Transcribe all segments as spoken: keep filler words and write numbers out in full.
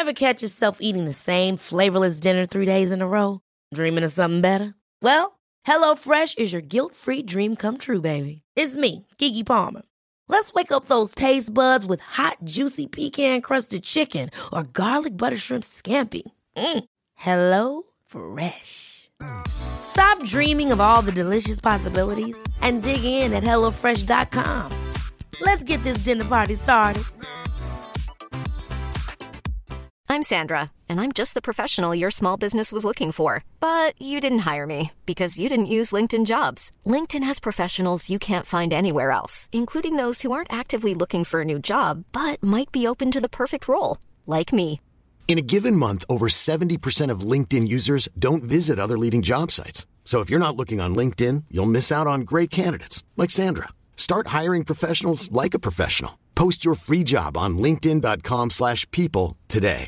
Ever catch yourself eating the same flavorless dinner three days in a row? Dreaming of something better? Well, HelloFresh is your guilt-free dream come true, baby. It's me, Keke Palmer. Let's wake up those taste buds with hot, juicy pecan-crusted chicken or garlic butter shrimp scampi. Mm. Hello Fresh. Stop dreaming of all the delicious possibilities and dig in at hello fresh dot com. Let's get this dinner party started. I'm Sandra, and I'm just the professional your small business was looking for. But you didn't hire me because you didn't use LinkedIn Jobs. LinkedIn has professionals you can't find anywhere else, including those who aren't actively looking for a new job, but might be open to the perfect role, like me. In a given month, over seventy percent of LinkedIn users don't visit other leading job sites. So if you're not looking on LinkedIn, you'll miss out on great candidates like Sandra. Start hiring professionals like a professional. Post your free job on linkedin dot com slash people today.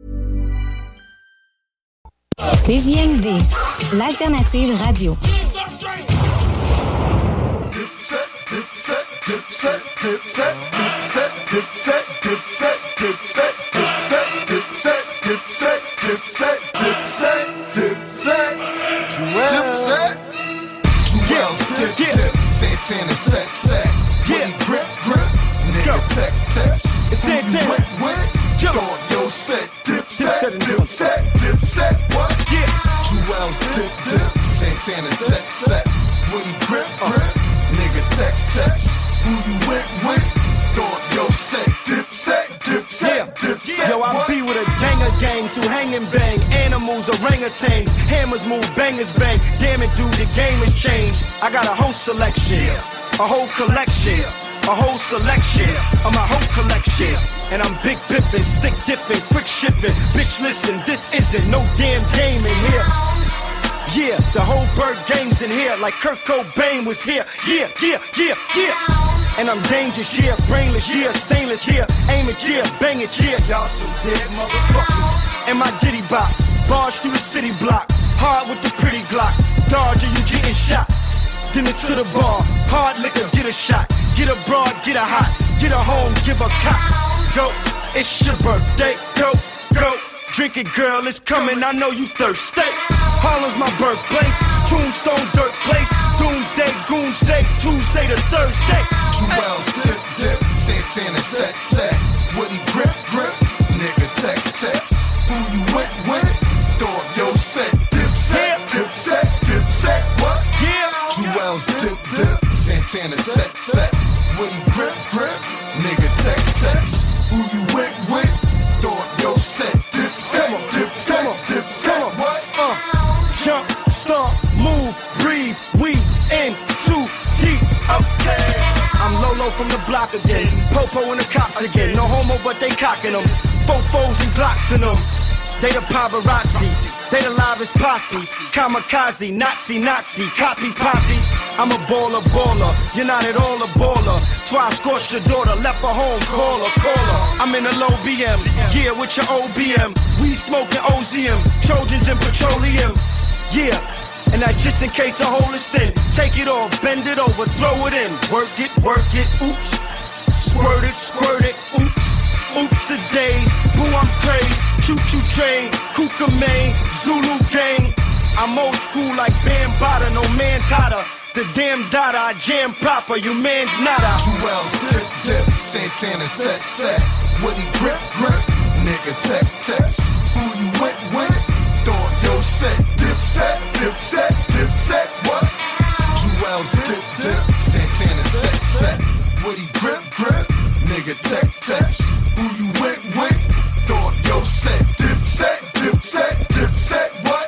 C J M D, l'alternative radio. Santana set set. Yeah. Grip grip. Nigga tech tech. It's Santana. Wet wet. Thought yo set. Dip set. Dip set. Dip set. What? Yeah. Jewels dip dip. Santana set set. When he grip grip. Nigga tech tech. Who you went with? Thought yo set. Dip set. Dip set. Dip set. Yo, I be with a gang of gangs who hang and bang. Animals, orangutans, hammers move, bangers bang. Damn it, dude, the game has changed. I got a whole selection, a whole collection, a whole selection of my whole collection. And I'm big pippin', stick dipping, quick shipping. Bitch, listen, this isn't no damn game in here. Yeah, the whole bird gang's in here, like Kurt Cobain was here. Yeah, yeah, yeah, yeah. And I'm dangerous, yeah, brainless, yeah, stainless, yeah, aim it, yeah, bang it, yeah. Y'all some dead motherfuckers. And my ditty bop, barge through the city block, hard with the pretty Glock. Dodge or you getting shot. Then it's to the bar, hard liquor, get a shot. Get a broad, get a hot, get a home, give a cop. Go, it's your birthday, go, go. Drink it, girl, it's coming, I know you thirsty. Harlem's my birthplace, Tombstone, dirt place. Doomsday, Goonsday, Tuesday to Thursday. Jewels dip dip, Santana set set. Woody grip grip, nigga tech tech. Who you went with? Thought yo set. Dip set, dip set, dip set. What? Yeah. Jewels dip dip, Santana set set. Woody grip grip, nigga tech tech. Who you went with? Thought yo set. Dip set, dip set, dip set. What? Uh, jump, start, move, breathe, we in too deep. Okay. I'm Lolo from the block again. Popo and the cops again. No homo, but they cocking them. Fofos and Glocks in them. They the paparazzi. They the livest posse. Kamikaze, Nazi, Nazi, copy, poppy. I'm a baller, baller. You're not at all a baller. That's why I scorched your daughter. Left her home, call her, call her. I'm in a low B M. Yeah, with your O B M. We smoking O Z M. Trojans and petroleum. Yeah. And that just in case a hole is thin. Take it off, bend it over, throw it in. Work it, work it, oops. Squirt it, squirt it, oops. Oops a days, boo I'm crazy. Choo-choo train, Kuka Main, Zulu gang. I'm old school like Bambada, no man Tata. The damn data, I jam proper, you man's nada. Jewels dip dip, Santana set set. Woody grip grip, nigga tech tech. Who you went with? Thought yo set. Dip set, dip set, dip set. What? Jewels dip dip, Santana set set. Woody grip grip, nigga tech tech. Who you went with? Thought yo set. Dip set, dip set, dip set. What?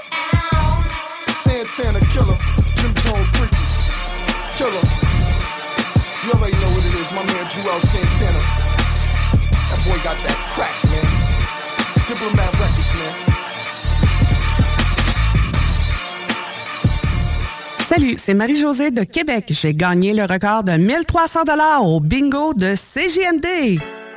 Santana killer, Jim Jones freaky killer. You already know what it is, my man Jewel Santana. That boy got that crack, man. Diplomat Records, man. Salut, c'est Marie-Josée de Québec. J'ai gagné le record de mille trois cents dollars au bingo de C J M D.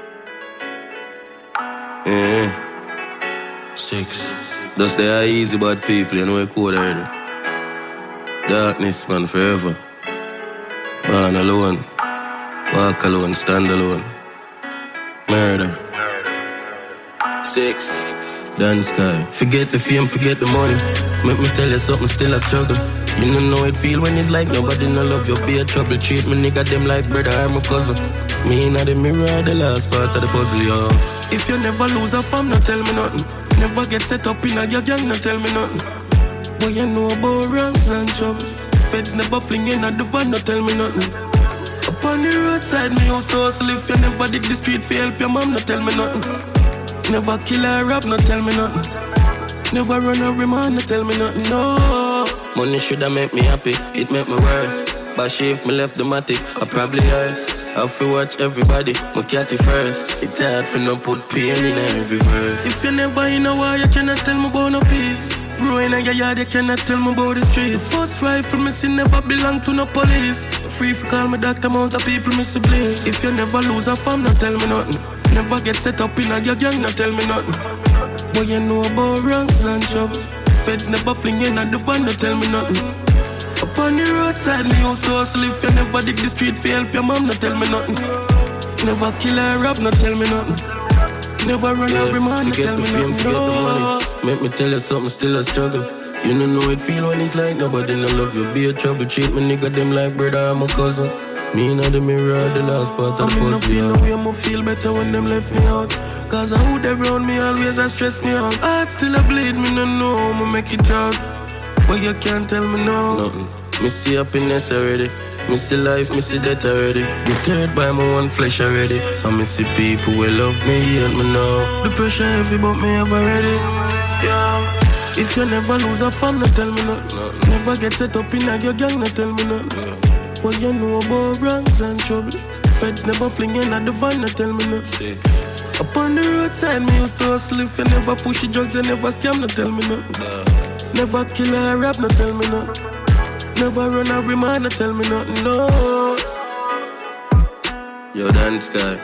Yeah. Six. Just they are easy bad people, you know we code already. Darkness man forever. Born alone. Walk alone, stand alone. Murder. Six, dance sky. Forget the fame, forget the money. Make me tell you something, still a struggle. You don't know it feel when it's like nobody no love you. Be a trouble, treat me nigga them like brother, I'm a cousin. Me inna the mirror, the last part of the puzzle, yo. If you never lose a fam, no tell me nothing. Never get set up in a your gang, no tell me nothing. But you know about wrongs and troubles. Feds never fling in at the van, no tell me nothing. Up on the roadside, me used to hustle. If you never did the street for help your mom, no tell me nothing. Never kill or rob, no tell me nothing. Never run a remand, no tell me nothing, no. Money shoulda make me happy, it make me worse. But if me left the matic, I probably hurts. I feel watch everybody, my catty first. It's hard for no put pain in every verse. If you never in a war, you cannot tell me about no peace. Growing in your yard, you cannot tell me about the streets. First rifle, me see never belong to no police. Free for call me doctor, amount of people me see bleed. If you never lose a fam, no tell me nothing. Never get set up in a your gang, no tell me nothing. But you know about wrongs and trouble. Feds never fling in at the van, no tell me nothing. Up on the roadside, me used to hustle. If you never dig the street for help your mom, no tell me nothing. Never kill or rob, no tell me nothing. Never run yeah, every man, no tell me fame, nothing. No. Make me tell you something, still a struggle. You don't know it feel when it's like nobody no love you. Be a trouble, treat me nigga them like brother, I'm a cousin. Me inna the mirror, the last part of the puzzle. I feel the way I'ma feel better when them left me out. Cause I who they around me always a stress me out. Heart still a bleed, me no know I'ma make it out. But you can't tell me no. Nothing. Me see happiness already. Me see life, me see death already. Deterred by my one flesh already. And me see people who love me, hate me now. The pressure heavy but me have already. Yeah. If you never lose a fam, no tell me nothing. No. Never get set up in a your gang, no tell me nothing. Yeah. What you know about wrongs and troubles. Feds never fling in at the van, no tell me nothing. Six. Up on the roadside, me used to hustle. If you never push the drugs, you never scam, no tell me nothing. No. Never kill or rap, no tell me nothing. Never run a remand, no tell me nothing, no. Yo, dance guy.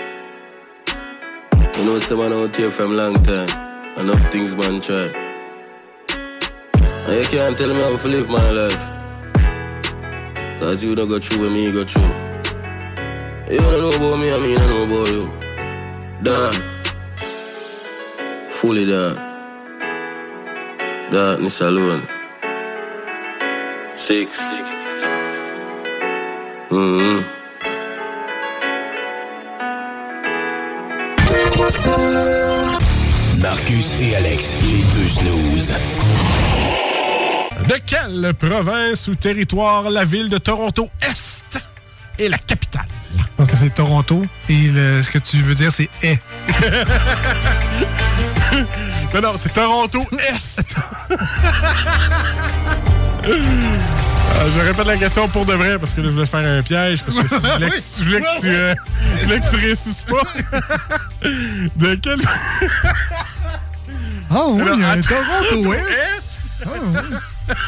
You know someone out here from long time. Enough things man try. And you can't tell me how to live my life. Cause you don't go through with me, go through. You don't know about me, I mean I know about you. Done. Fully done. Darkness alone. Six. Mm-hmm. Marcus et Alex, les deux snooze. De quelle province ou territoire la ville de Toronto Est est la capitale? Donc c'est Toronto et le, ce que tu veux dire c'est est. Non, non, c'est Toronto Est. Euh, je répète la question pour de vrai parce que là, je voulais faire un piège parce que si je voulais, oui, que, je voulais que tu, euh, je voulais que tu réussisses pas. De quel... Oh oui, alors, il y a un Toronto Est. Est? Oh, oui.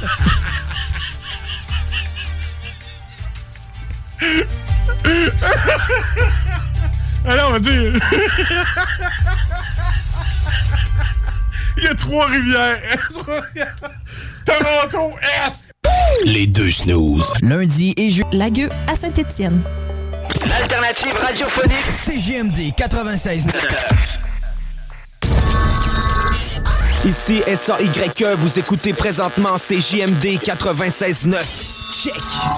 Alors, on va dire... Il y a trois rivières. Toronto Est. Les deux snooze. Lundi et jeudi. Lagueux à Saint-Étienne. L'alternative radiophonique C J M D quatre-vingt-seize neuf. Ici S A Y E, vous écoutez présentement C J M D quatre-vingt-seize neuf. Check.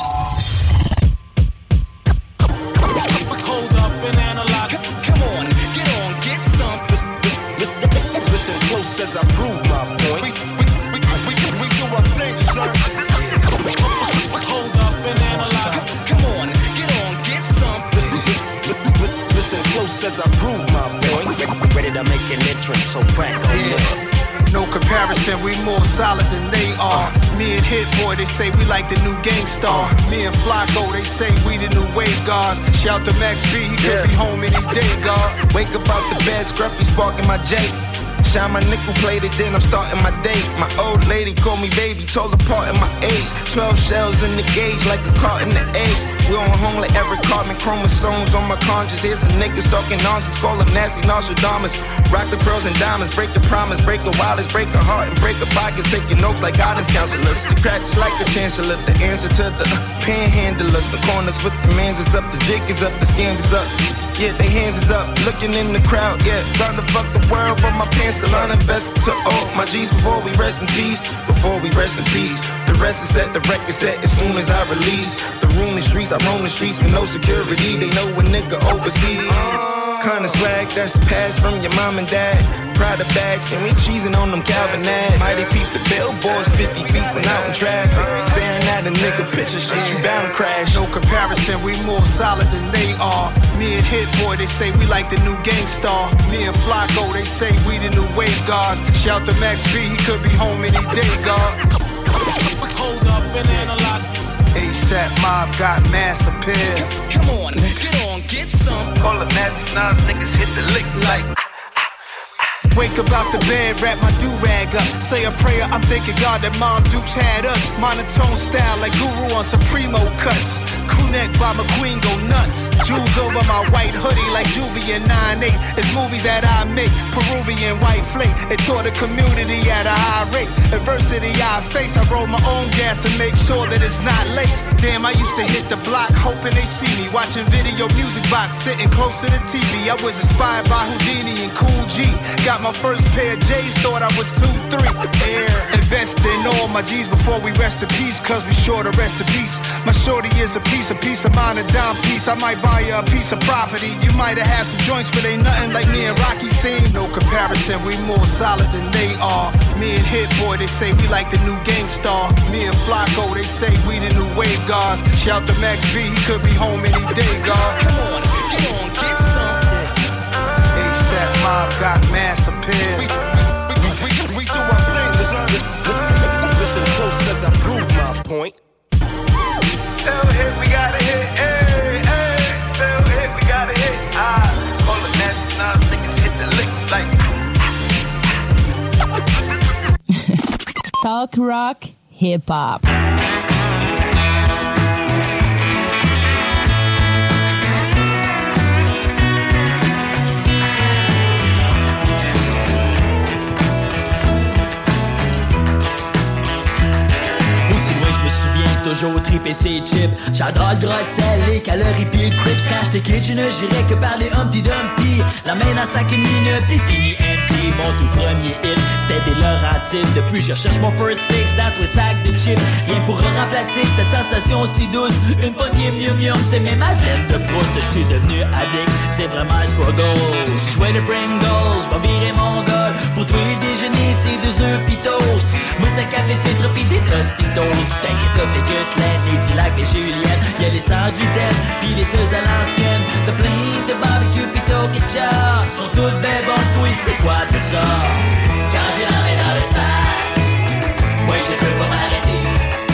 Hold up and analyze. Come on, get on, get some. Listen close as I prove my point. We, we, we, we, we, we do our thing, son. Hold up and analyze. Come on, get on, get some. Listen close as I prove my point. Ready to make an entrance, so crack on yeah. No comparison, we more solid than they are. Me and Hit Boy, they say we like the new Gangstar. Me and Flacco, they say we the new wave guards. Shout to Max B, he could yeah. be home any day, God. Wake up out the bed, scruffy sparking my J. Shine my nickel plated, then I'm starting my day. My old lady called me baby, told apart in my age. Twelve shells in the gauge, like a carton of eggs. We on home like every carbon chromosomes on my conscience. Here's a niggas talking nonsense, call them nasty Nostradamus. Rock the pearls and diamonds, break your promise, break your wallets, break a heart and break a pockets. Take your notes like guidance counselors. The cracks like the chancellor, the answer to the panhandlers. The corners with the mans is up, the jig is up, the scams is up. yeah, they hands is up, looking in the crowd, yeah. Trying to fuck the world, but my pants still uninvested to all my G's before we rest in peace, before we rest in peace. The rest is set, the record set as soon as I release. The room, the streets, I roam the streets with no security. They know a nigga overseas. Kinda swag that's passed from your mom and dad. Prada bags and we cheesing on them Calvin ads. Mighty peep the billboards fifty feet when out in traffic. Staring at a nigga picture, shit, you bound to crash. No comparison, we more solid than they are. Me and Hit Boy, they say we like the new Gangstar. Me and Flacco, they say we the new wave guards. Shout to Max B, he could be home any day, God. Hold up and analyze. ASAP Mob got mass appeal. Come on, get on, get some. Call the nasty Nas, niggas hit the lick like. Wake up out the bed, wrap my do-rag up. Say a prayer, I'm thanking God that Mom Dukes had us. Monotone style like Guru on Supremo cuts. Crew-neck by McQueen go nuts. Jewels over my white hoodie like Juvie and nine eight. It's movies that I make, Peruvian white flake. It taught the community at a high rate. Adversity I face, I roll my own gas to make sure that it's not laced. Damn, I used to hit the block hoping they see me. Watching video music box, sitting close to the T V. I was inspired by Houdini and Cool G. Got my first pair of J's, thought I was two, three. Air. Invest in all my G's before we rest in peace, cause we sure to rest in peace. My shorty is a piece, a piece of mine, a dime piece. I might buy you a piece of property. You might have had some joints, but ain't nothing like me and Rocky seen. No comparison, we more solid than they are. Me and Hit Boy, they say we like the new Gangstar. Me and Flacco, they say we the new wave guards. Shout to Max B, he could be home any day, God. Come on, get on, get some. ASAP Mob got mass appeal. We, we, we, we, we do our thing. Listen close as I prove my point. Tell hit, we gotta hit, hey, hey. Tell hit, we gotta hit. Ah, call the nasty Nas, niggas hit the lick like. Talk rock, hip hop. Toujours triper ses chips. J'adore le drossel, les calories pis le crips. Quand j'étais kid, je ne j'irais que par les Humpty Dumpty. La main dans sa une minute, pis fini empty. Mon tout premier hit, c'était des Laurentides. Depuis, je recherche mon first fix dans tous les sacs de chips. Rien pour remplacer cette sensation si douce. Une poignée mieux mieux, c'est même ma veine de Proust. Je suis devenu addict, c'est vraiment un struggle. Si je jouais de Pringles, je vais virer mon goal. Pour toi le déjeuner, c'est deux œufs pis toast. Moi c'est un café filtre pis des Tostitos. T'inquiète comme les Gutland, les Dilac, les Julienne. Y'a les sans gluten, pis les ceux à l'ancienne. T'as plein de barbecue pis t'au ketchup. Sont toutes ben bonnes, toi c'est quoi de ça? Quand j'ai la main dans le sac, moi je peux pas m'arrêter.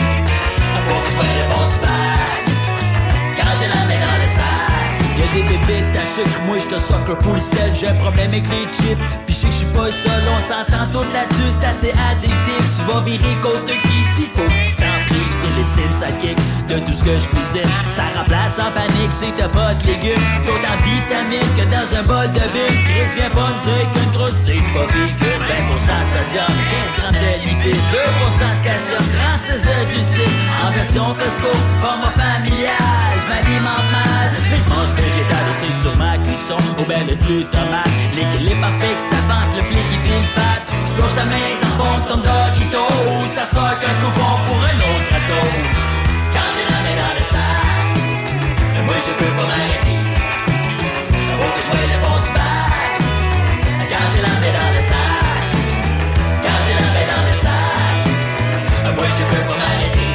Faut que je vois le fond du bac. Quand j'ai la main dans le sac, y'a des bébites à sucre, moi j'te sucker pour le sel. J'ai un problème avec les chips, pis je sais que j'suis pas seul. On s'entend toute là-dessus, c'est assez addictif. Tu vas virer côté qui ici, faut que tu t'en prives. C'est les types, ça kick de tout ce que je cuisine. Ça remplace en panique si t'as pas de légumes. Autant de vitamines que dans un bol de bine. Chris vient pas me dire qu'une croustille c'est pas véhicule. vingt pour cent de sodium, quinze grammes de lipides, deux pour cent de calcium, trente-six de glucides. En version Costco, format familial. J'm'alimente mal, mais j'mange végétal et c'est sur ma cuisson. Au ben de glutamate, l'équilibre parfait que ça fente le flic et pile fat. Tu plonges ta main dans le fond de ton Doritos. T'as ça qu'un coupon pour un autre atos. Quand j'ai la main dans le sac, moi je peux pas m'arrêter. Faut que je voie le fond du bac. Quand j'ai la main dans le sac, quand j'ai la main dans le sac, moi je peux pas m'arrêter.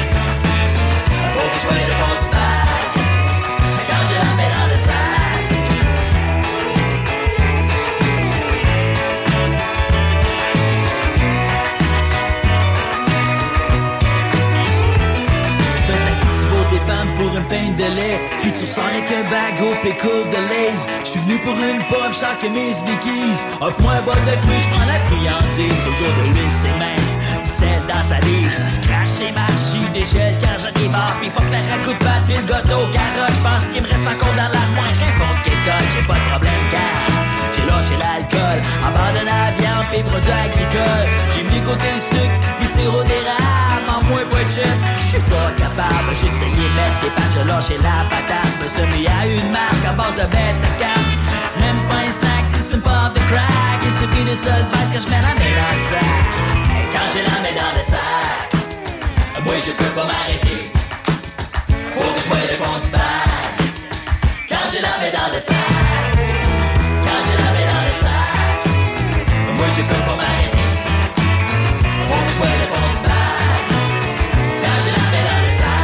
Faut que je voie le fond du bac. Quand j'ai la main dans le sac. Pour une pinte de lait, puis tu sors avec un bag au pickle de Lay's. J'suis venu pour une pomme, chaque mes Vickies. Offre-moi un bol de fruits, j'prends la friandise. Toujours de l'huile, c'est même sel dans sa livre. Si j'crache chez Marchi, dégèle quand j'arrive à. Pis faut que la ragoût de pâte, pis le gâteau carotte. J'pense qu'il me reste encore dans l'armoire un fond de kékot. J'ai pas de problème car j'ai lâché l'alcool. Abandonne la viande, pis produits agricoles. J'ai mis côté sucre, pis sirop d'érable. En moins pas de chef, j'suis pas capable. J'ai essayé de mettre des pattes, j'ai lâché la patate. Me suis mis à une marque à base de bête à carte. C'est même pas un snack, c'est une pop de crack. Il suffit de seul parce que je mets la main dans le sac. Quand j'ai la main dans le sac, moi je peux pas m'arrêter. Faut que je voie le fond du bac. Quand j'ai la main dans le sac, quand j'ai la main dans le sac, moi je peux pas m'arrêter. Faut que je voie le fond du bac. Quand j'ai la main dans le sac.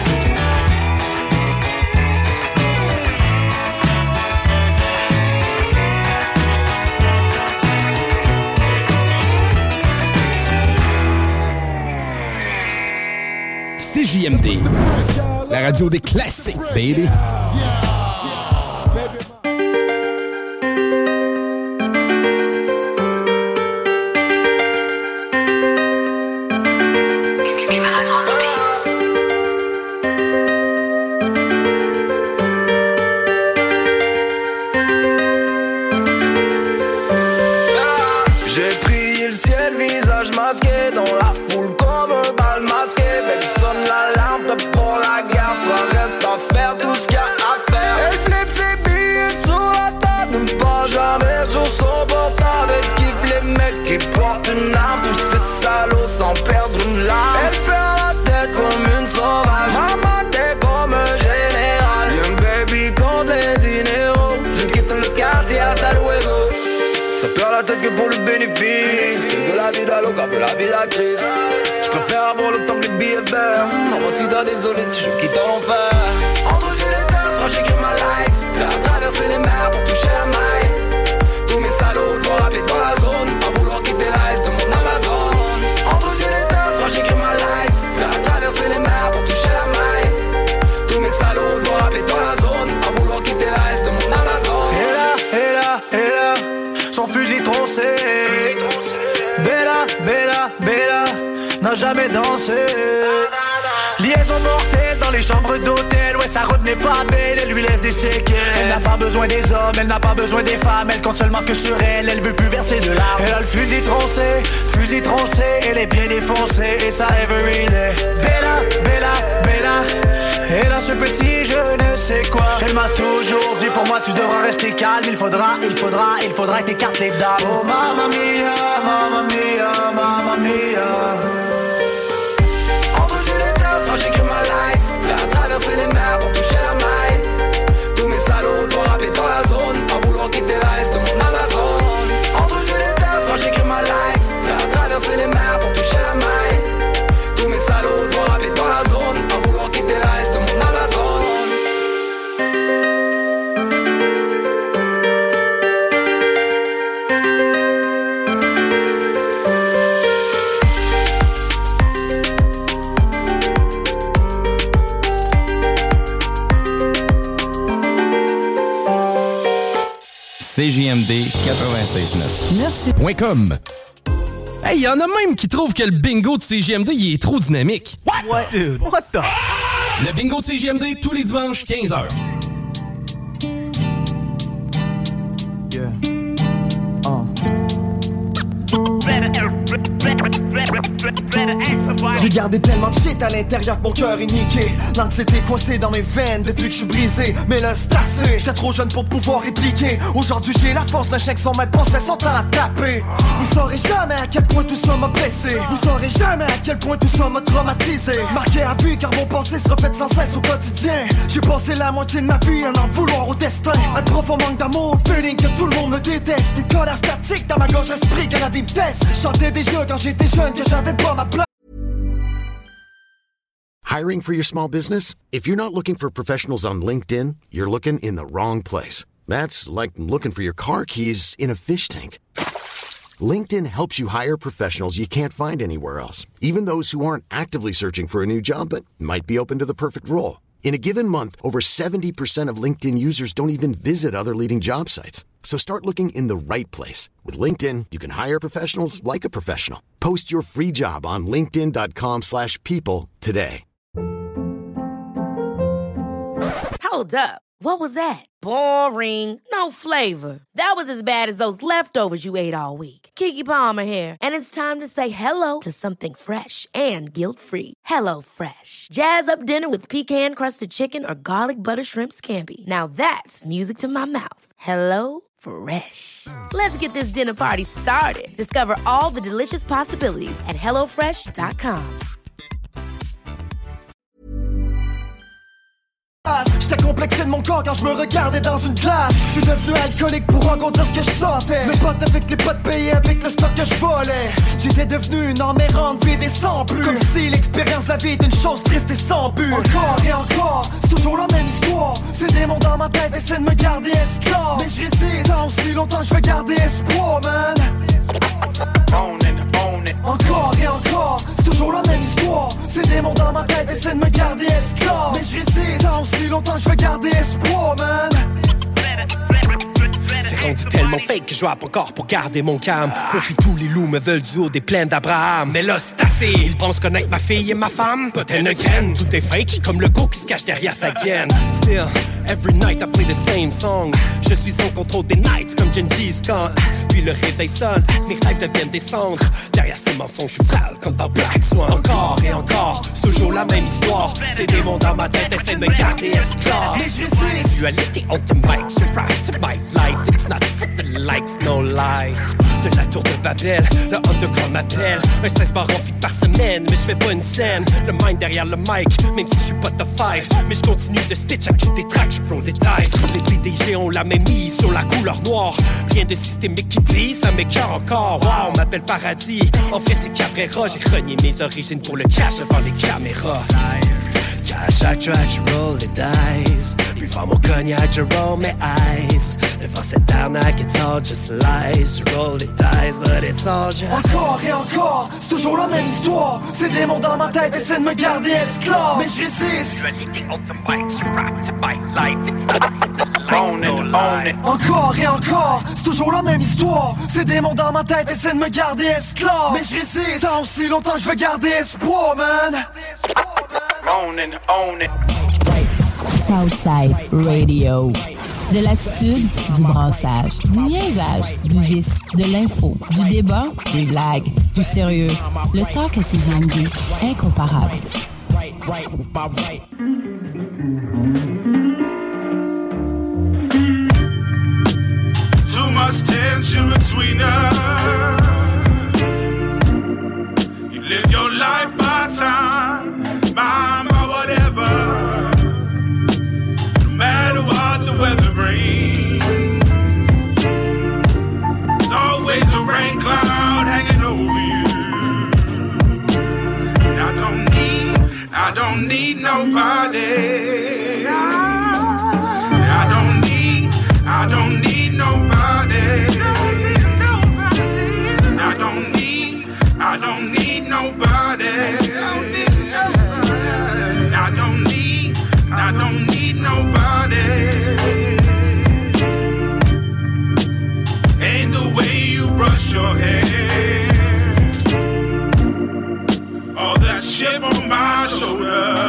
C J M D, la radio des classiques, baby. J'ai prié le ciel, visage masqué dans la foule comme un bal masqué. Baby sonne l'alarme pour la guerre, frère reste à faire tout ce qu'il y a à faire. Elle flippe ses billets sur la table, même pas jamais sur son portable. Elle kiffe les mecs qui portent une arme, tous ces salauds sans perdre une larme. Elle perd la tête comme une sauvage, maman t'es comme un général. Young baby contre les dineros, je quitte le quartier hasta luego. Ça perd la tête que pour le bénéfice. C'est de la vie d'aloca que la vie d'actrice. Je préfère avoir le temps que les billets verts. Maman si t'as désolé si je quitte l'enfer. Entre yeux les deux, frère j'écris ma life. Prêt à traverser les mers pour toucher la maille. Tous mes salauds vont rappeler dans la zone. À vouloir quitter l'Est de mon Amazon. Entre yeux les deux, frère j'écris ma life. Prêt à traverser les mers pour toucher la maille. Tous mes salauds vont rappeler dans la zone. À vouloir quitter l'Est de mon Amazon. Et là, et là, et là, son fusil troncé. Bella, Bella, Bella n'a jamais dansé. Liaison mortelle dans les chambres d'hôtel. Ouais, ça retenait pas belle, elle lui laisse des séquelles. Elle n'a pas besoin des hommes, elle n'a pas besoin des femmes. Elle compte seulement que sur elle, elle veut plus verser de larmes. Elle a le fusil troncé, fusil troncé. Elle est bien défoncée et ça every day. Bella, Bella, Bella, elle a ce petit je ne sais quoi. Elle m'a toujours dit pour moi tu devras rester calme. Il faudra, il faudra, il faudra que t'écartes les dames. Oh mamma mia, mamma mia, mamma mia. Entre yeux les deux, frère j'écris ma life. Prêt à traverser les mers pour toucher la maille. Tous mes salauds vont rappeler dans la zone. À vouloir quitter l'Est de mon Amazon. Entre yeux les deux, frère j'écris ma life. Prêt à traverser les mers pour toucher la maille. Tous mes salauds vont rappeler dans la zone. À vouloir quitter l'Est de mon Amazon. C J M D quatre-vingt-seize neuf point com. Hey, y'en a même qui trouvent que le bingo de C J M D il est trop dynamique. What? Dude, what the? Le bingo de C J M D tous les dimanches quinze heures. Yeah. Uh. J'ai gardé tellement de shit à l'intérieur que mon cœur est niqué. L'anxiété coincée dans mes veines depuis que je suis brisé. Mais là c'est assez, j'étais trop jeune pour pouvoir répliquer. Aujourd'hui j'ai la force d'un chien que son maître pensait son temps à taper. Vous saurez jamais à quel point tout ça m'a blessé. Vous saurez jamais à quel point tout ça m'a traumatisé. Marqué à vie car mon pensée se reflète sans cesse au quotidien. J'ai passé la moitié de ma vie à en vouloir au destin. Un profond manque d'amour, feeling que tout le monde me déteste. Une colère statique dans ma gorge, esprit que la vie me teste. Chantais déjà quand j'étais jeune que j'avais pas ma place. Hiring for your small business? If you're not looking for professionals on LinkedIn, you're looking in the wrong place. That's like looking for your car keys in a fish tank. LinkedIn helps you hire professionals you can't find anywhere else, even those who aren't actively searching for a new job but might be open to the perfect role. In a given month, over seventy percent of LinkedIn users don't even visit other leading job sites. So start looking in the right place. With LinkedIn, you can hire professionals like a professional. Post your free job on linkedin.com slash people today. Hold up. What was that? Boring. No flavor. That was as bad as those leftovers you ate all week. Keke Palmer here, and it's time to say hello to something fresh and guilt-free. Hello Fresh. Jazz up dinner with pecan-crusted chicken or garlic butter shrimp scampi. Now that's music to my mouth. Hello Fresh. Let's get this dinner party started. Discover all the delicious possibilities at hello fresh dot com. J'étais complexé de mon corps quand je me regardais dans une glace. Je suis devenu alcoolique pour rencontrer ce que je sentais. Le pote avec les potes payés avec le stock que je volais. J'étais devenu une âme errante vide et sans plus. Comme si l'expérience de la vie était une chose triste et sans but. Encore et encore, c'est toujours la même histoire. Ces démons dans ma tête essaient de me garder esclave. Mais je résiste, tant aussi longtemps je veux garder espoir, man. Own it, own it. Encore et encore, c'est toujours la même histoire. Ces démons dans ma tête essaient de me garder esclave. Mais je résiste, tant aussi longtemps je veux garder espoir, man. C'est rendu tellement fake que je rappe encore pour garder mon calme. Profite, tous les loups me veulent du haut des plaines d'Abraham. Mais là c'est assez, ils pensent connaître ma fille et ma femme. Peut-être une graine, tout est fake, comme le go qui se cache derrière sa gaine. Still, every night I play the same song. Je suis en contrôle des nights comme Gengis Khan. Puis le réveil sonne, mes rêves deviennent des cendres. Derrière ces mensonges, je suis frêle comme dans Black Swan. Encore et encore, c'est toujours la même histoire. Ces démons dans ma tête essaient de me garder esclave. Mais je résiste. Dualité on the mic, je ride to my life. It's not for the likes, no lie. De la tour de Babel, le underground m'appelle. Un seize bar en feed par semaine, mais je fais pas une scène. Le mind derrière le mic, même si je suis pas de five. Mais je continue de stitch à toutes des tracks, je roll des dice. Les P D G ont la même mise sur la couleur noire. Rien de systémique qui dit, ça m'écœure encore. Wow, on m'appelle Paradis. En fait c'est Cabrera, j'ai renié mes origines pour le cash devant les caméras. Cash, I try, je roll the dice. Buvant mon cognac, je roll mes eyes. Devant cette arnaque, it's all just lies. Je roll the dice, but it's all just... Encore et encore, c'est toujours la même histoire. Ces démons dans ma tête essaient de me garder esclave. Mais je résiste. Dualité on the mic, je rap to my life. It's not for the likes, no lie. Encore et encore, c'est toujours la même histoire. Ces démons dans ma tête essaient de me garder esclave. Mais je résiste, tant aussi longtemps je veux garder espoir, man. Own it, own it. Southside Radio. De l'attitude, du brassage, du niaisage, du vice, de l'info, du débat, des blagues, du sérieux. Le talk à C G M D, incomparable. Too much tension between us. You live your life by time, by my whatever. No matter what the weather brings, there's always a rain cloud hanging over you. And I don't need, I don't need nobody. I don't need, I don't need nobody. I don't need, I don't need nobody. I don't need, I don't need nobody. Ain't the way you brush your hair, all that shit on my shoulder.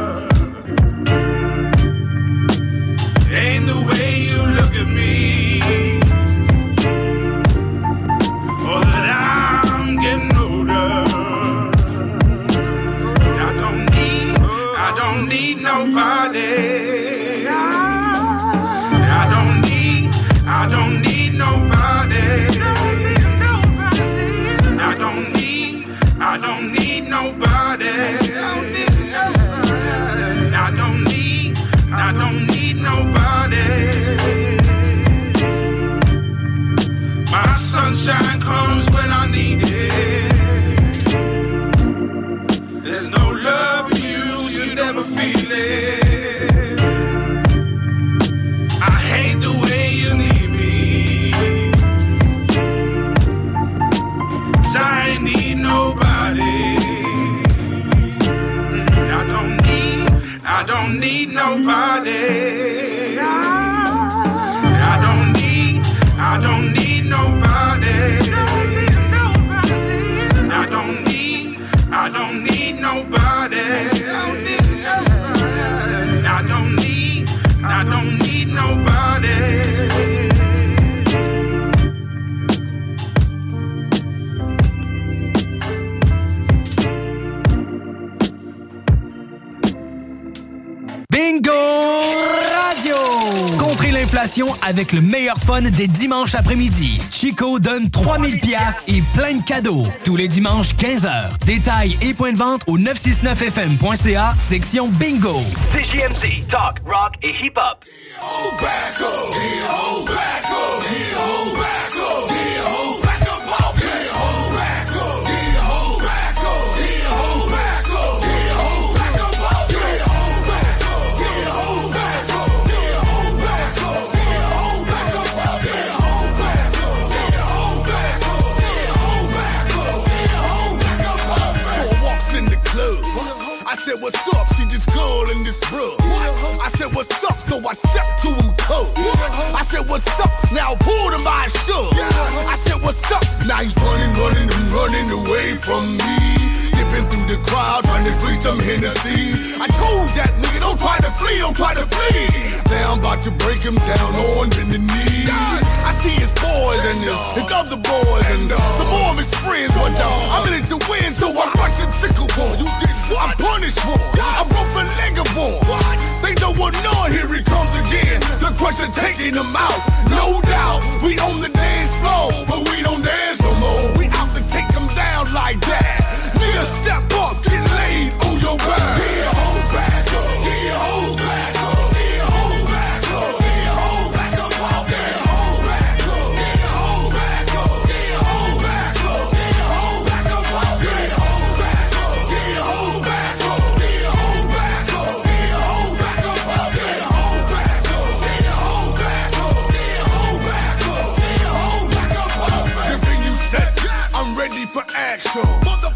Ain't the way you look at me, or that I'm getting older. motivation avec le meilleur fun des dimanches après-midi. Chico donne trois mille piastres et plein de cadeaux. Tous les dimanches, quinze heures. Détails et points de vente au neuf cent soixante-neuf F M point C A, section Bingo. C J M D, talk, rock et hip-hop. I said, what's up? See this girl in this rug. I said, what's up? So I stepped to him cold. I said, what's up? Now pull him by his shug. I said, what's up? Now he's running, running, and running away from me. Dipping through the crowd, trying to drink some Hennessy. I told that nigga, don't try to flee, don't try to flee. Now I'm about to break him down on the knee. I see his boys and his, his other boys and uh, some more of his friends. But uh, I'm in it to win, so I'm rushing sickle one. You did what? I'm punished one. I broke the leg of one. They don't want none, here he comes again. The crusher taking him out, no doubt. We on the dance floor, but we don't dance no more. We out to take him down like that. Nigga, step up, get laid on your back. Get your whole back up, get your whole back up, get your whole back up, get your whole back up, walk get your whole back up, get your whole back up, get your whole back up, get your whole back up, walk get your whole back up, get your whole back up, get your whole back up, get your whole back up, walk get your whole back up, get your whole back up, get your whole back up, get your whole back up, walk everything you said, I'm ready for action.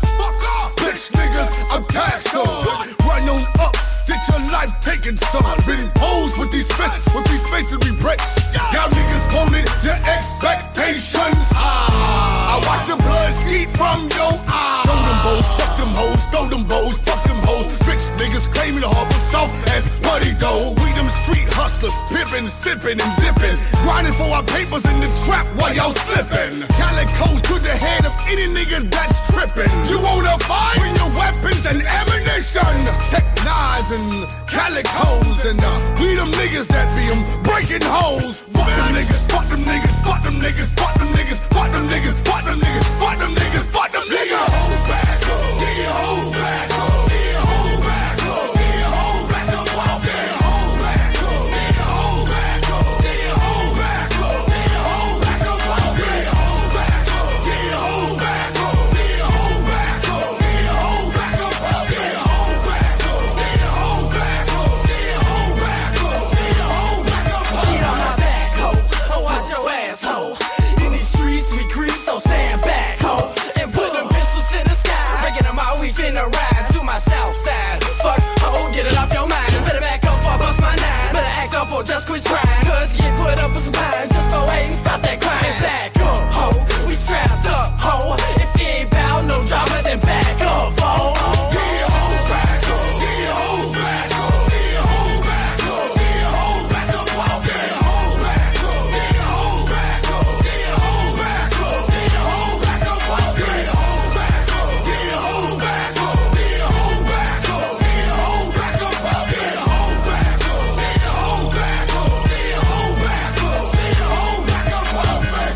Bitch niggas, I'm taxed on. Run on up, get your life taken, son. Been posed with these fists, with these faces we break. Y'all niggas wanted your expectations. Ah, I watch the blood skeet from your eyes. Throw them bows, fuck them hoes, throw them bows, fuck them hoes. Bitch niggas claiming the harbor soft as buddy dough. We them street hustlers, pimping, sipping and dipping. Grinding for our papers in the trap while y'all slipping. Calicoes to the head of any nigga that's tripping. You wanna fight? Bring your weapons and ammunition. Tech knives and calicos and uh, we them niggas that be them breaking hoes. Fuck them niggas, fuck them niggas, fuck them niggas, fuck them niggas, fuck them niggas, fuck them niggas, fuck them niggas, fuck them niggas. Get your whole back up, get your whole back up, get your whole back up, get your whole back up, walk get your whole back up, get your whole back up, get your whole back up, get your whole back up, walk get your whole back up, get your whole back up, get your whole back up, get your whole back up, walk get your whole back up, get your whole back up, get your whole back up, get your whole back up, get on my back, ho, oh watch your ass, ho. In these streets we creep, so stand back, ho, and put them pistols in the sky. Breaking them out, we finna ride to my south side. Fuck, ho, get it off your mind. Better back up or bust my nine. Better act up or just quit trying. Cause you get put up with some pine. Just go ahead and stop that crime. And back up, ho, we strapped up, ho. If you ain't bout no drama, then back up, ho. Get your whole back up, get your whole back up, get your whole back up, get your whole back up, walk get your whole back up, get your whole back up, get your whole back up, get your whole back up, walk get your whole back up, get your whole back up, get your whole back up, get your whole back up, walk get your whole back up, get your whole back up, get your whole back up, get your whole back up, walk back.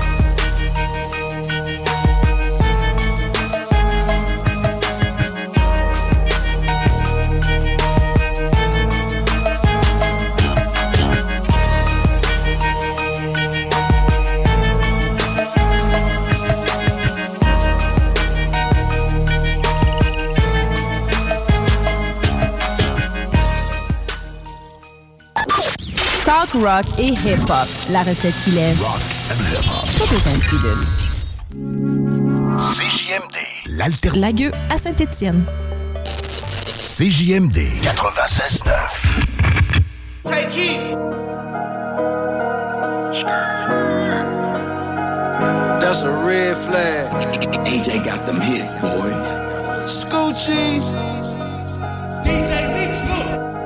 Talk, rock et hip-hop. La recette qui lève. Rock and hip-hop. Pas besoin de pilule. C J M D. L'alter... Lagueux à Saint-Étienne. C J M D quatre-vingt-seize neuf. Take it. That's a red flag. A J got them hits, boy. Scoochie. D J Mix, look. I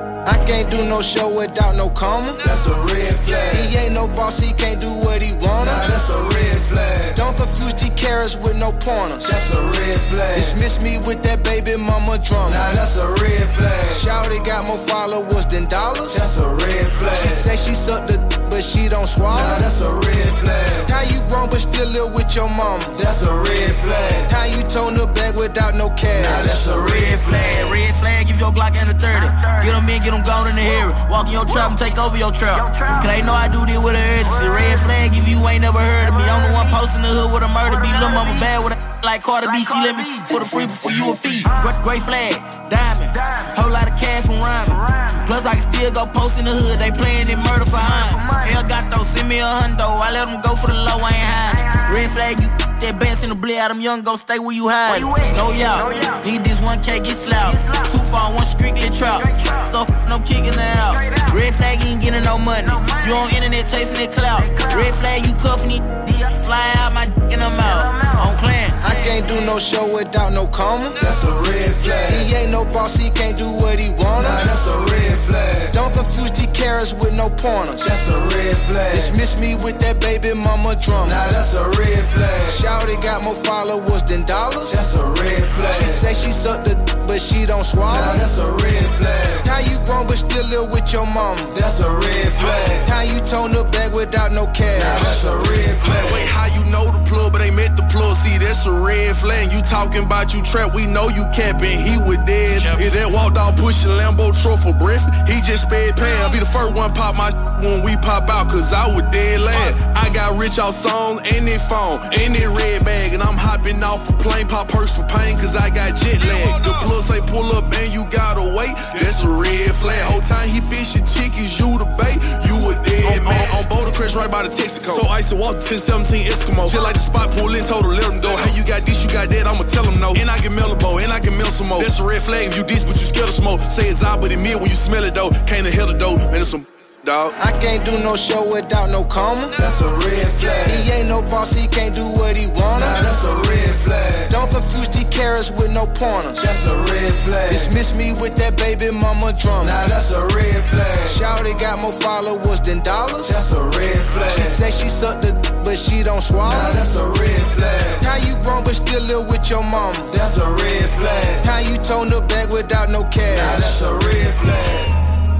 can't do no show without no karma. That's a red flag. He ain't no boss, he can't do what he wanna. Nah, that's a red flag. Don't confuse G carrots with no pointers. That's a red flag. Dismiss me with that baby mama drama. Nah, that's a red flag. Shawty got more followers than dollars. That's a red flag. She say she sucked the d- but she don't swallow. Nah, that's a red flag. How you grown but still live with your mama? That's a red flag. How you tone the bag without no cash? Nah, that's a red flag. Red flag, give your Glock and a thirty. Get them in, get them gone in the area. Walk in your trap and take over your trap. Cause they know I do this with a urgency. Red flag, if you ain't never heard of me. I'm the one posting the hood with a murder beat. Lil' mama bad with a like Carter B. She let me for the free before you a fee. Great flag, diamond. Whole lot of cash from rhyming. Plus I can still go post in the hood. They playing in murder for high. Hell got those, send me a hundo. I let them go for the low, I ain't hiding. Red flag, you that bass in the blade out them young, go stay where you hide. No y'all, need this one K, get slapped. Too far, one strictly trap. So no kicking it out. Red flag, you ain't getting no money. You on internet chasing that clout. Red flag, you cuffing it. Fly out my d in the mouth. I'm playing. I can't do no show without no karma. That's a red flag. He ain't no boss, he can't do what he wanna. Nah, that's a red flag. Don't confuse G carrots with no pointers. That's a red flag. Dismiss me with that baby mama drama. Nah, that's a red flag. Shawty got more followers than dollars. That's a red flag. She say she sucked the d- but she don't swallow. Nah, that's a red flag. How you grown but still live with your mama? That's a red flag. How you tone the bag without no cash? Nah, that's a red flag. Wait, how you know the plug but ain't met the plug? See, that's a red flag. You talking about you trap, we know you capping. He was dead. Yep. If that walked out pushing Lambo truck for breath, he just sped past. I'll be the first one pop my when we pop out, cause I was dead last. I got rich off songs and that phone and that red bag, and I'm hopping off a plane, pop purse for pain, cause I got jet lag. The plug say pull up and you gotta wait, that's a red flag. Whole time he fishing chickens, you the bait, you a dead man. On, on Boulder Crest right by the Texaco. So I used to walk ten seventeen Eskimo. Shit like the spot pull in, told her let him go. Hey, you got this, you got that, I'ma tell him no. And I can mail a bow, and I can mail some more. That's a red flag if you diss, but you scared of smoke. Say it's out, but it mid when you smell it though. Can't inhale the dough, man, it's some dog. I can't do no show without no karma. That's a red flag. He ain't no boss, he can't do what he wanna. Nah, that's a red flag. Don't confuse G carrots with no pointers. That's a red flag. Dismiss me with that baby mama drama. Nah, that's a red flag. Shawty got more followers than dollars. That's a red flag. She say she sucked the d- but she don't swallow. Nah, that's a red flag. How you grown but still live with your mama? That's a red flag. How you tone the bag without no cash? Nah, that's a red flag.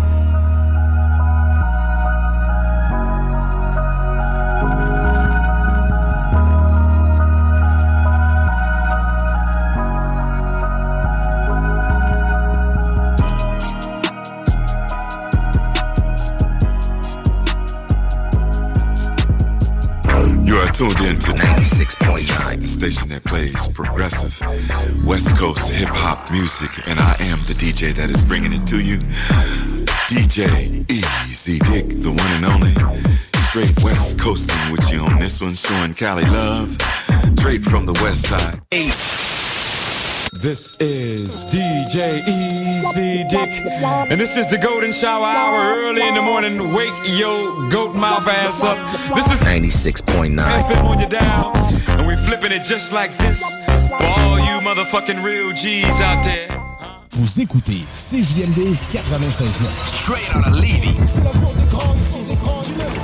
You are tuned in to ninety-six point nine, the station that plays progressive West Coast hip-hop music, and I am the D J that is bringing it to you. D J Easy Dick, the one and only. Straight West Coasting with you on this one, showing Cali love, straight from the West Side. Hey. This is D J Easy Dick, and this is the Golden Shower Hour. Early in the morning, wake your goat mouth ass up. This is ninety-six point nine F M on your dial, and we flipping it just like this for all you motherfucking real G's out there. Vous écoutez C J M D quatre-vingt-seize neuf. Straight out of Levy. C'est la faute des grands ici, des grands du neuf.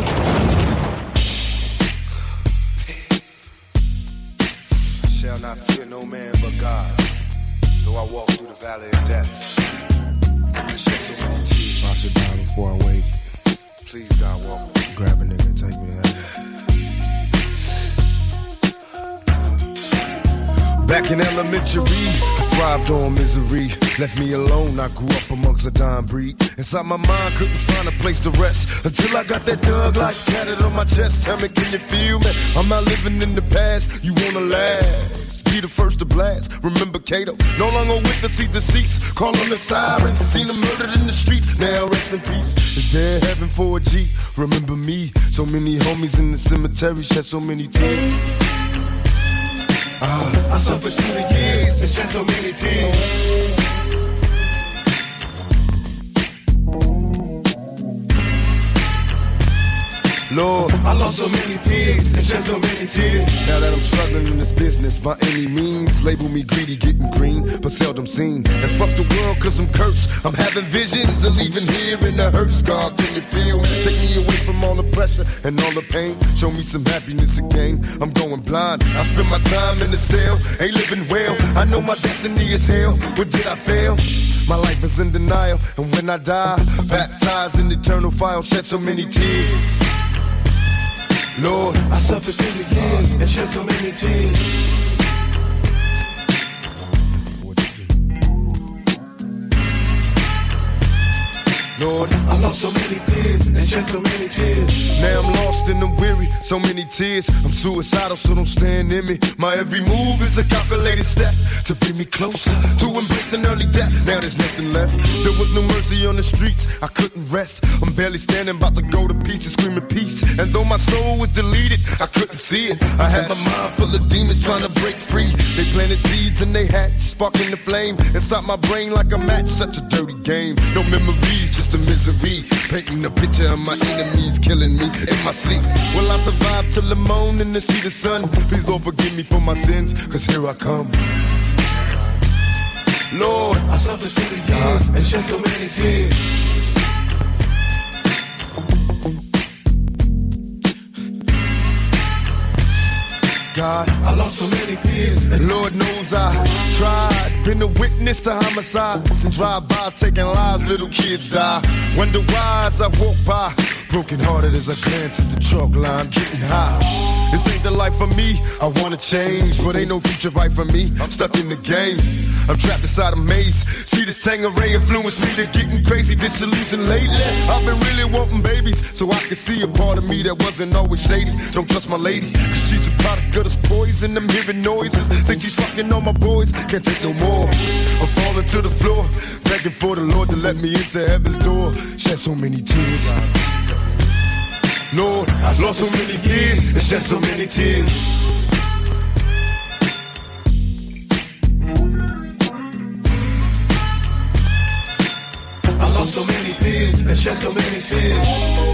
Shall not fear no man but God. Though I walk through the valley of death, I shed so many tears. I should die before I wake. Please, God, walk with me. Grab a nigga, take me to heaven. Back in elementary, thrived on misery. Left me alone, I grew up amongst a dying breed. Inside my mind, couldn't find a place to rest until I got that thug like tatted on my chest. Tell me, can you feel me? I'm not living in the past, you wanna last. Be the first to blast. Remember Kato, no longer with the seat deceits. Call on the sirens, seen them murdered in the streets. Now rest in peace. Is there heaven for a G? Remember me, so many homies in the cemetery shed so many tears. Ah, I suffered through the years and shed so many tears. Lord, I lost so many pigs and shed so many tears. Now that I'm struggling in this business by any means, label me greedy, getting green, but seldom seen. And fuck the world cause I'm cursed. I'm having visions of leaving here in the hearse. God, can you feel me? Take me away from all the pressure and all the pain. Show me some happiness again. I'm going blind. I spend my time in the cell, ain't living well. I know my destiny is hell, but did I fail? My life is in denial, and when I die, baptized in eternal fire, shed so many tears. Lord, I suffered through the years and shed so many tears. Lord, I lost so many tears and shed so many tears. Now I'm lost and I'm weary, so many tears. I'm suicidal, so don't stand in me. My every move is a calculated step to bring me closer to embracing early death. Now there's nothing left. There was no mercy on the streets, I couldn't rest. I'm barely standing, about to go to pieces, screaming peace. And though my soul was deleted, I couldn't see it. I had my mind full of demons trying to break free. They planted seeds and they hatched, sparking the flame inside my brain like a match. Such a dirty game, no memories, just the misery, painting a picture of my enemies killing me in my sleep. Will I survive till the morning to see the sun? Please Lord forgive me for my sins, cause here I come. Lord, I suffered through the years and shed so many tears. God, I lost so many peers. And Lord knows I tried. Been a witness to homicides and drive-bys taking lives, little kids die. Wonder why as I walk by, broken hearted as I glance at the chalk line, getting high. This ain't the life for me, I wanna change, but ain't no future right for me. I'm stuck in the game, I'm trapped inside a maze. See this Tangeray influence me to getting crazy, disillusioned lately. I've been really wanting babies, so I can see a part of me that wasn't always shady. Don't trust my lady, cause she's a product of this poison. I'm hearing noises, think she's fucking on my boys. Can't take no more, I'm falling to the floor, begging for the Lord to let me into heaven's door. Shed so many tears, Lord, I lost so many years and shed so many tears. I lost so many years and shed so many tears.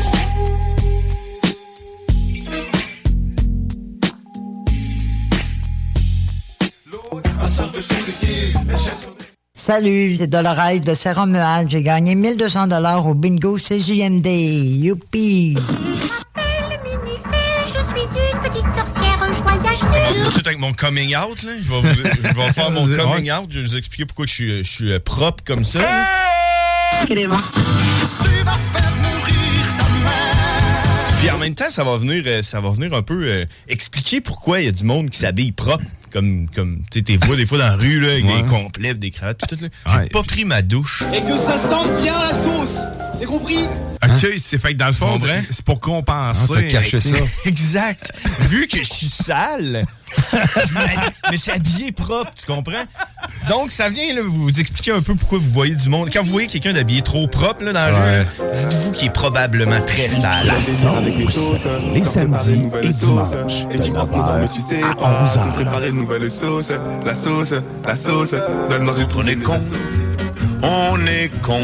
Salut, c'est Dolores de Saint-Romuald. J'ai gagné mille deux cents dollars au bingo C J M D. Youpi! Je suis une petite sorcière joyeuse. Tout avec mon coming out, là. Je vais, je vais faire mon coming out. Je vais vous expliquer pourquoi je suis, je suis propre comme ça. Puis en même temps, ça va venir, ça va venir un peu euh, expliquer pourquoi il y a du monde qui s'habille propre. Comme, comme tu sais, t'es vois des fois dans la rue, là, avec ouais. des complets, des cravates, tout, tout, là. J'ai ouais. pas pris ma douche. Et que ça sente bien la sauce. C'est compris? OK, c'est fait que dans le fond, vrai? c'est pour compenser. Ah, t'as caché ça. Exact. Vu que je suis sale, je me suis habillé propre, tu comprends? Donc, ça vient là, vous expliquer un peu pourquoi vous voyez du monde. Quand vous voyez quelqu'un d'habillé trop propre là, dans la ouais. rue, là, dites-vous qu'il est probablement très sale. La sauce, les samedis et dimanches, de neuf heures à onze heures. Préparer une nouvelle sauce, la sauce, la sauce, donne manger trop de con. On est con.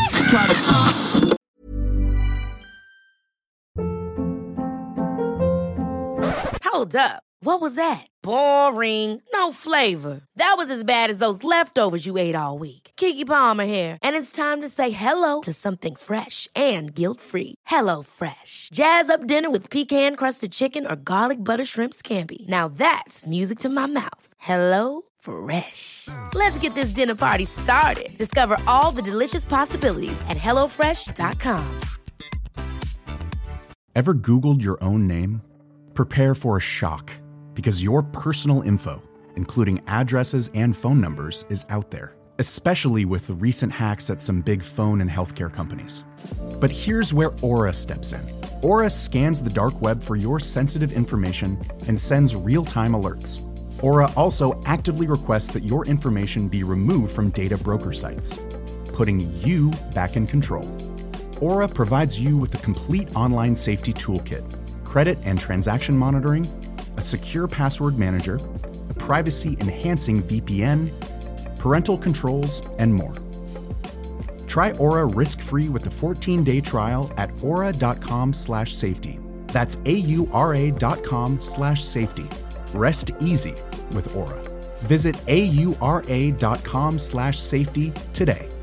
Hold up. What was that? Boring. No flavor. That was as bad as those leftovers you ate all week. Keke Palmer here, and it's time to say hello to something fresh and guilt-free. Hello Fresh. Jazz up dinner with pecan-crusted chicken or garlic butter shrimp scampi. Now that's music to my mouth. Hello Fresh. Let's get this dinner party started. Discover all the delicious possibilities at hello fresh dot com. Ever Googled your own name? Prepare for a shock, because your personal info, including addresses and phone numbers, is out there, especially with the recent hacks at some big phone and healthcare companies. But here's where Aura steps in. Aura scans the dark web for your sensitive information and sends real-time alerts. Aura also actively requests that your information be removed from data broker sites, putting you back in control. Aura provides you with a complete online safety toolkit, credit and transaction monitoring, a secure password manager, a privacy-enhancing V P N, parental controls, and more. Try Aura risk-free with a fourteen-day trial at aura dot com slash safety. That's A-U-R-A dot com slash safety. Rest easy with Aura. Visit A-U-R-A dot com slash safety today.